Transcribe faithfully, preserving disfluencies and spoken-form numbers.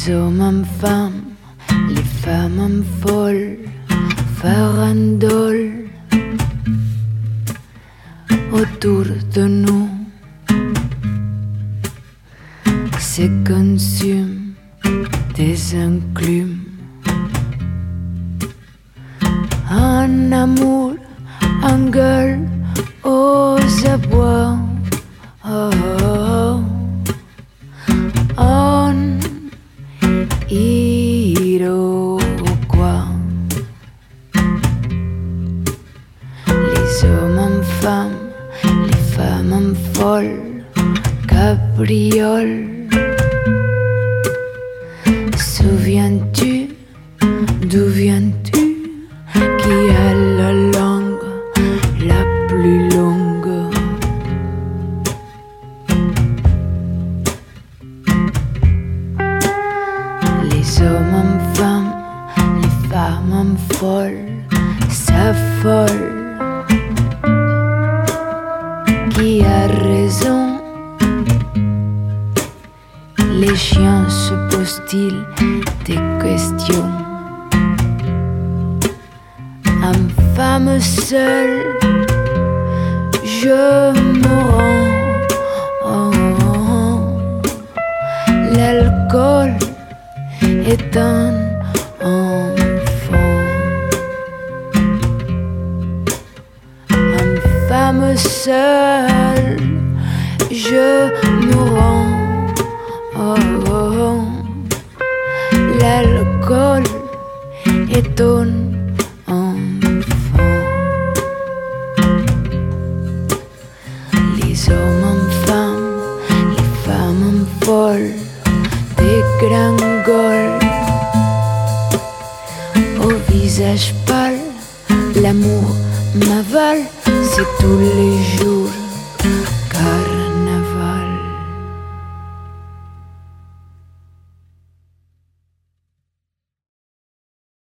Les hommes hommes femmes, les femmes hommes folles, farandole autour de nous se consument des enclumes. Un amour, un gueule aux abois. Oh, oh, oh. On Iroquois. Les hommes hommes femmes, les femmes hommes folles, cabrioles. Souviens-tu, d'où viens-tu, qui a la langue la plus longue? Les hommes hommes femmes, les femmes hommes folles s'affolent. Qui a raison? Les chiens se posent-ils des questions? Âme femme seule, je me rends. Oh, oh, oh. L'alcool est un enfant. Âme femme seule, je me rends. Oh, oh, oh. L'alcool est ton enfant. Les hommes hommes femmes, les femmes hommes folles dégringolent. Au visage pâle, l'amour m'avale, c'est tous les jours.